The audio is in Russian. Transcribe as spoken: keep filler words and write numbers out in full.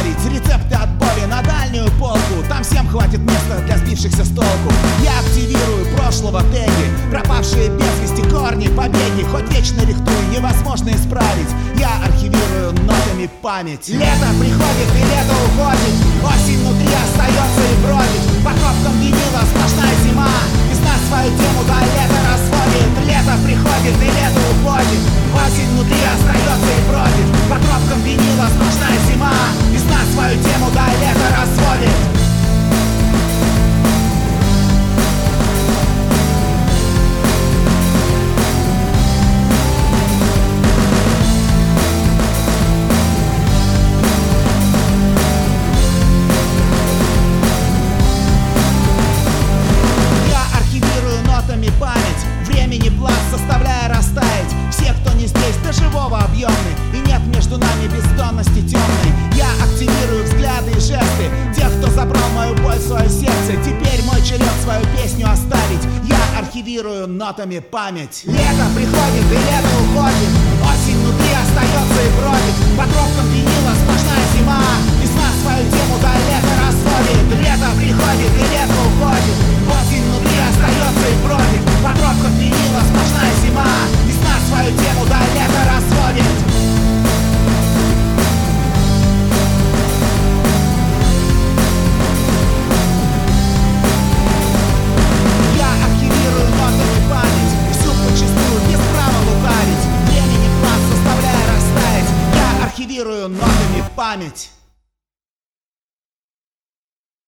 отправить рецепты от боли на дальнюю полку. Там всем хватит места для сбившихся с толку. Я активирую прошлого теги, пропавшие без вести корни, побеги. Хоть вечно рихтую, невозможно исправить. Я архивирую нотами память. Лето приходит и лето уходит, осень внутри остается и бродит. По тропкам винила сплошная зима, весна свою тему до лета разводит. Лето приходит и лето уходит, осень внутри остается и бродит. По тропкам винила сплошная зима, весна свою тему до лета разводит. Память, времени пласт составляя растаять. Все, кто не здесь, до живого объемный, и нет между нами бездонности темной. Я активирую взгляды и жесты тех, кто забрал мою боль в свое сердце. Теперь мой черед свою песню оставить. Я архивирую нотами память. Лето приходит и лето уходит, осень внутри остается и бродит. По тропкам винила сплошная зима, весна свою тему до лета разводит. Лето приходит и лето уходит, осень внутри остается и бродит. По тропкам винила сплошная зима, весна свою тему до лета разводит. Я архивирую нотами память, всю почистую, без права лукавить. Времени план составляя растаять. Я архивирую нотами память.